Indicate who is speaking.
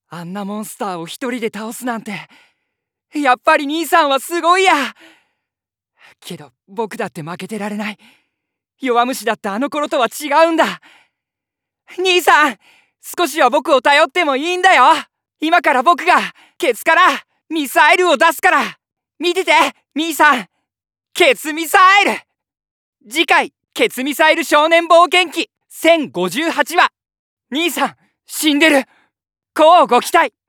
Speaker 1: あんなモンスターを一人で倒すなんて、やっぱり兄さんはすごいや。けど僕だって負けてられない。弱虫だったあの頃とは違うんだ。兄さん、少しは僕を頼ってもいいんだよ。今から僕がケツからミサイルを出すから、見てて兄さん。ケツミサイル。次回ケツミサイル少年冒険記1058話。兄さん死んでる。こうご期待。